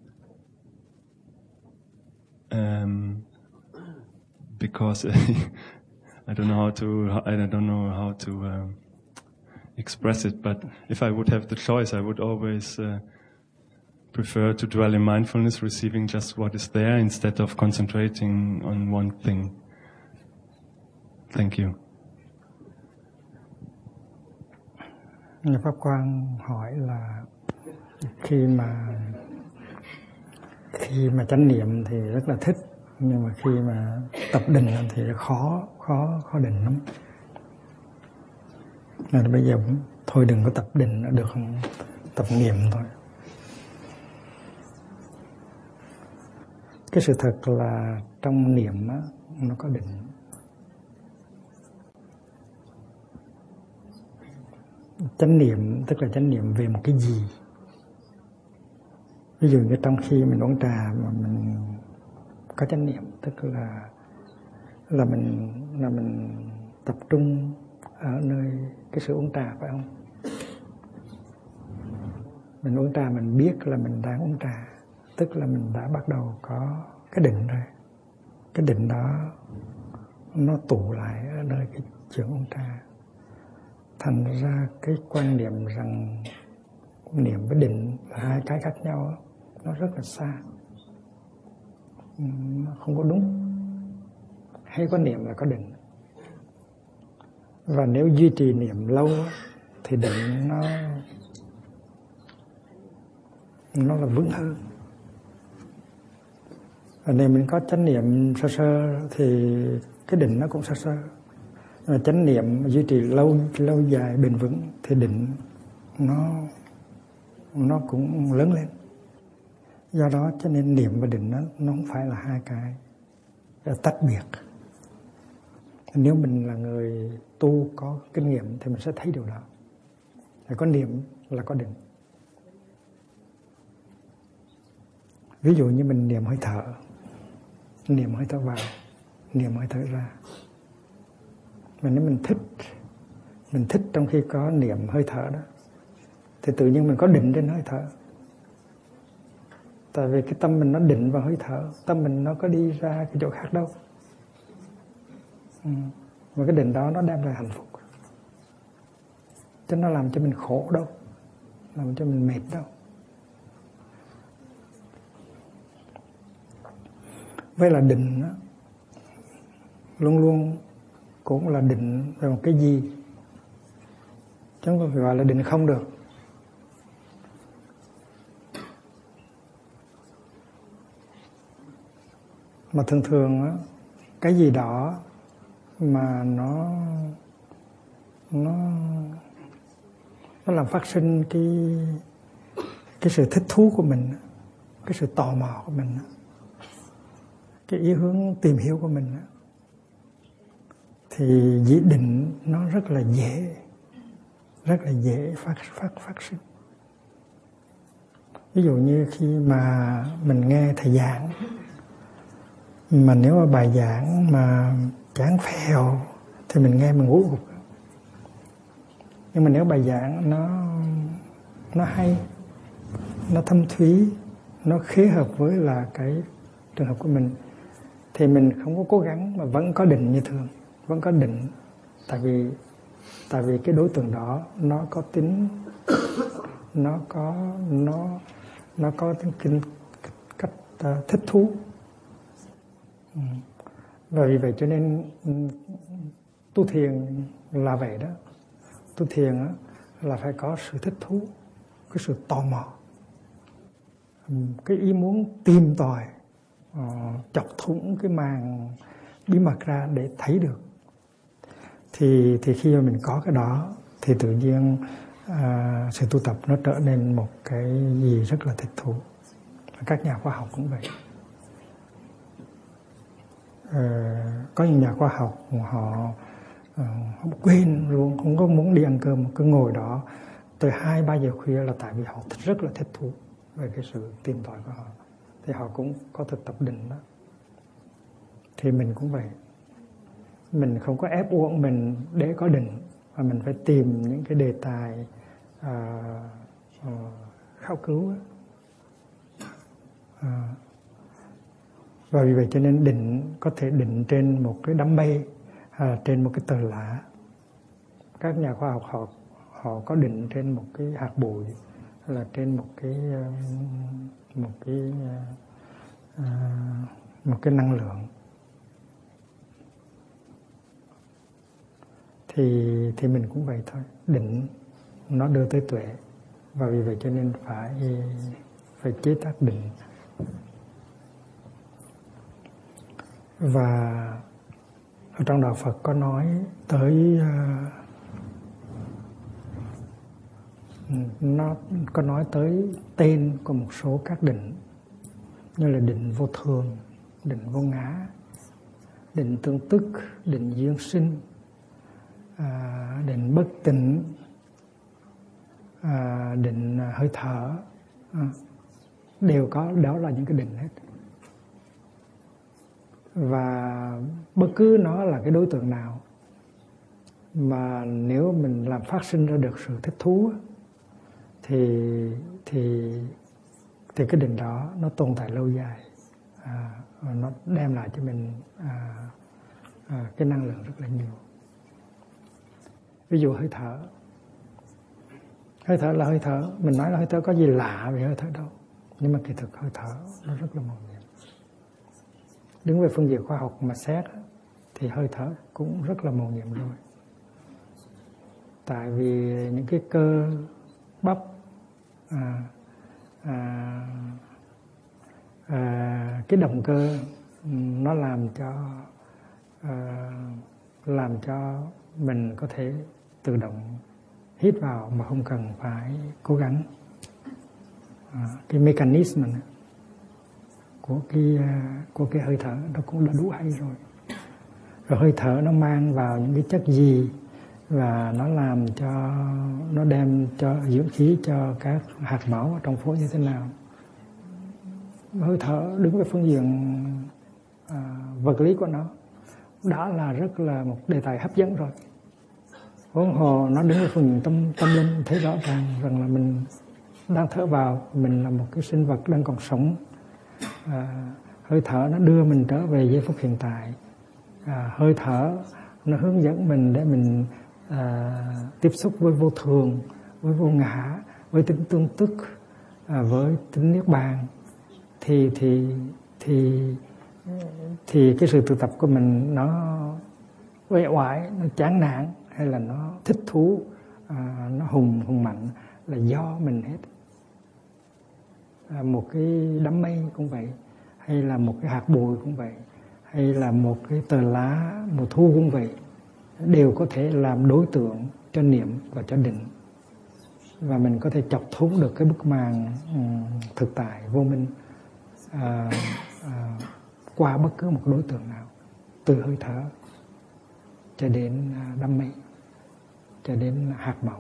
Because I don't know how to express it. But if I would have the choice, I would always prefer to dwell in mindfulness, receiving just what is there instead of concentrating on one thing. Thank you. Pháp Quang hỏi là khi mà chánh niệm thì rất là thích, nhưng mà khi mà tập định thì khó định lắm. Nên bây giờ thôi đừng có tập định nữa được không? Tập niệm thôi. Cái sự thật là trong niệm á, nó có định. Chánh niệm tức là chánh niệm về một cái gì. Ví dụ như trong khi mình uống trà mà mình có chánh niệm, tức là mình tập trung ở nơi cái sự uống trà, phải không? Mình uống trà mình biết là mình đang uống trà, tức là mình đã bắt đầu có cái định rồi. Cái định đó nó tụ lại ở nơi cái chuyện uống trà. Thành ra cái quan niệm rằng niệm với định là hai cái khác nhau, nó rất là xa, nó không có đúng. Hay có niệm là có định, và nếu duy trì niệm lâu thì định nó là vững hơn. Và nếu mình có chánh niệm sơ sơ thì cái định nó cũng sơ sơ. Mà chánh niệm duy trì lâu dài bền vững thì định nó cũng lớn lên. Do đó cho nên niệm và định nó không phải là hai cái tách biệt. Nếu mình là người tu có kinh nghiệm thì mình sẽ thấy điều đó. Phải có niệm là có định. Ví dụ như mình niệm hơi thở, niệm hơi thở vào, niệm hơi thở ra. Mà nếu mình thích trong khi có niệm hơi thở đó, thì tự nhiên mình có định trên hơi thở. Tại vì cái tâm mình nó định vào hơi thở, tâm mình nó có đi ra cái chỗ khác đâu. Và cái định đó nó đem lại hạnh phúc, chứ nó làm cho mình khổ đâu, làm cho mình mệt đâu. Với là định đó, luôn luôn cũng là định về một cái gì, chứ không phải gọi là định không được. Mà thường thường á, cái gì đó mà nó làm phát sinh cái sự thích thú của mình, cái sự tò mò của mình, cái ý hướng tìm hiểu của mình, thì dĩ định nó rất là dễ phát sinh. Ví dụ như khi mà mình nghe thầy giảng, mà nếu mà bài giảng mà chán phèo thì mình nghe mình ngủ gục. Nhưng mà nếu bài giảng nó hay, nó thâm thúy, nó khế hợp với là cái trường hợp của mình, thì mình không có cố gắng mà vẫn có định như thường, vẫn có định. Tại vì cái đối tượng đó nó có tính nó có cái cách thích thú. Và vì vậy cho nên tu thiền là vậy đó. Tu thiền đó, là phải có sự thích thú, cái sự tò mò, cái ý muốn tìm tòi, chọc thủng cái màn bí mật ra để thấy được. Thì khi mà mình có cái đó thì tự nhiên sự tu tập nó trở nên một cái gì rất là thích thú. Các nhà khoa học cũng vậy. Có những nhà khoa học họ quên luôn, không có muốn đi ăn cơm, cứ ngồi đó từ 2-3 giờ khuya là tại vì họ rất là thích thú về cái sự tìm tòi của họ. Thì họ cũng có thực tập định đó. Thì mình cũng vậy. Mình không có ép uổng mình để có định, mà mình phải tìm những cái đề tài khảo cứu. Và vì vậy cho nên định có thể định trên một cái đám mây, trên một cái tờ lá. Các nhà khoa học họ có định trên một cái hạt bụi, hay là trên một cái năng lượng. Thì mình cũng vậy thôi. Định nó đưa tới tuệ, và vì vậy cho nên phải chế tác định. Và ở trong đạo Phật có nói tới nó có nói tới tên của một số các định, như là định vô thường, định vô ngã, định tương tức, định duyên sinh, định bất tịnh, định hơi thở, đều có, đó là những cái định hết. Và bất cứ nó là cái đối tượng nào mà nếu mình làm phát sinh ra được sự thích thú thì cái định đó nó tồn tại lâu dài, nó đem lại cho mình cái năng lượng rất là nhiều. Ví dụ hơi thở là hơi thở, mình nói là hơi thở có gì lạ về hơi thở đâu, nhưng mà kỳ thực hơi thở nó rất là màu nhiệm. Đứng về phương diện khoa học mà xét thì hơi thở cũng rất là màu nhiệm rồi. Tại vì những cái cơ bắp, cái động cơ nó làm cho mình có thể tự động hít vào mà không cần phải cố gắng. Cái mechanism này của cái hơi thở nó cũng đã đủ hay rồi. Rồi hơi thở nó mang vào những cái chất gì, và nó làm cho, nó đem cho dưỡng khí cho các hạt máu ở trong phổi như thế nào. Hơi thở đứng về phương diện vật lý của nó đã là rất là một đề tài hấp dẫn rồi. Huống hồ nó đứng về phương diện tâm linh, thấy rõ ràng rằng là mình đang thở vào, mình là một cái sinh vật đang còn sống. Hơi thở nó đưa mình trở về giây phút hiện tại. Hơi thở nó hướng dẫn mình để mình tiếp xúc với vô thường, với vô ngã, với tính tương tức, với tính niết bàn. Thì cái sự thực tập của mình nó uể oải, nó chán nản, hay là nó thích thú, nó hùng mạnh là do mình hết. Một cái đám mây cũng vậy, hay là một cái hạt bụi cũng vậy, hay là một cái tờ lá mùa thu cũng vậy, đều có thể làm đối tượng cho niệm và cho định. Và mình có thể chọc thủng được cái bức màn thực tại vô minh qua bất cứ một đối tượng nào, từ hơi thở cho đến đám mây, cho đến hạt mỏng.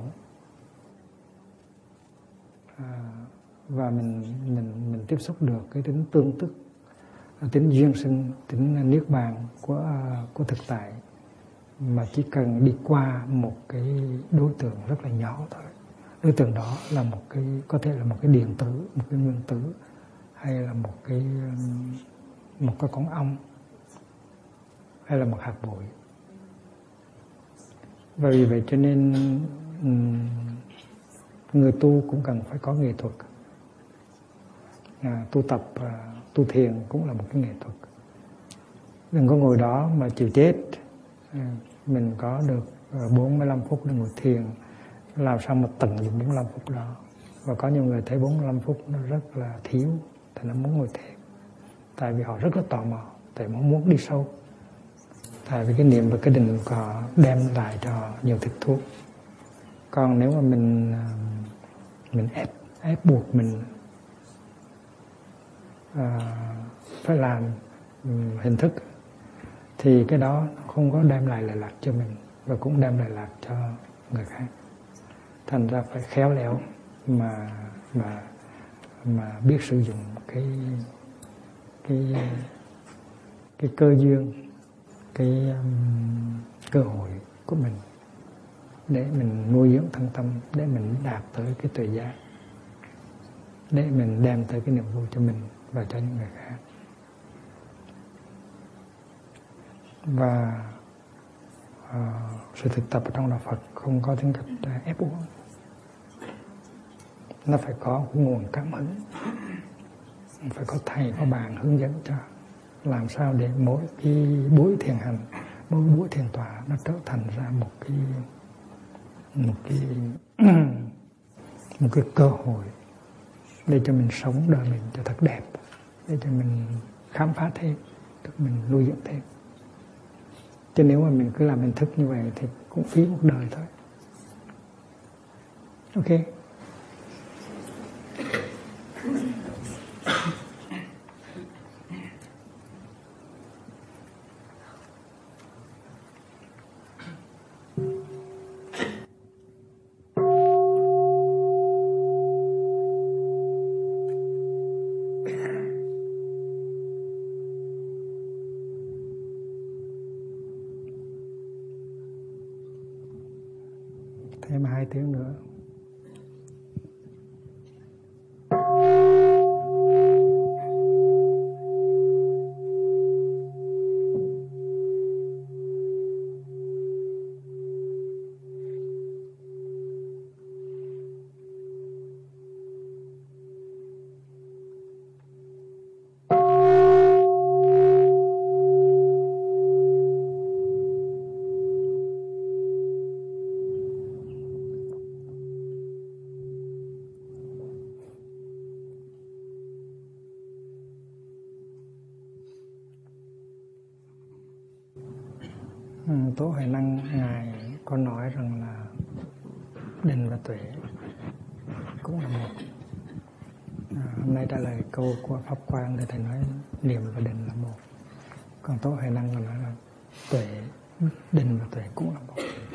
Và mình tiếp xúc được cái tính tương tức, tính duyên sinh, tính niết bàn của thực tại, mà chỉ cần đi qua một cái đối tượng rất là nhỏ thôi. Đối tượng đó là một cái, có thể là một cái điện tử, một cái nguyên tử, hay là một cái con ong, hay là một hạt bụi. Và vì vậy cho nên Người tu cũng cần phải có nghệ thuật. Tu tập, tu thiền cũng là một cái nghệ thuật. Đừng có ngồi đó mà chịu chết. Mình có được 45 phút để ngồi thiền, làm sao mà tận dụng 45 phút đó. Và có nhiều người thấy 45 phút nó rất là thiếu, thì nó muốn ngồi thiền. Tại vì họ rất là tò mò, tại họ muốn đi sâu. Tại vì cái niệm và cái định của họ đem lại cho họ nhiều thích thú. Còn nếu mà mình ép buộc mình phải làm hình thức, thì cái đó không có đem lại lợi lạc cho mình và cũng đem lại lạc cho người khác. Thành ra phải khéo léo mà biết sử dụng cái cơ duyên, cái cơ hội của mình để mình nuôi dưỡng thân tâm, để mình đạt tới cái tuệ giác, để mình đem tới cái niềm vui cho mình và cho những người khác. Và sự thực tập ở trong đạo Phật không có tính cách ép buộc. Nó phải có nguồn cảm hứng, phải có thầy, có bạn hướng dẫn cho, làm sao để mỗi cái buổi thiền hành, mỗi buổi thiền tọa nó trở thành ra một cái cơ hội để cho mình sống đời mình cho thật đẹp, để cho mình khám phá thêm, để mình nuôi dưỡng thêm. Chứ nếu mà mình cứ làm hình thức như vậy thì cũng phí một đời thôi. Ok. Thêm 2 tiếng nữa. Tổ Huệ Năng Ngài có nói rằng là định và tuệ cũng là một. Hôm nay trả lời câu của Pháp Quang thì thầy nói niệm và định là một. Còn Tổ Huệ Năng còn nói là tuệ, định và tuệ cũng là một.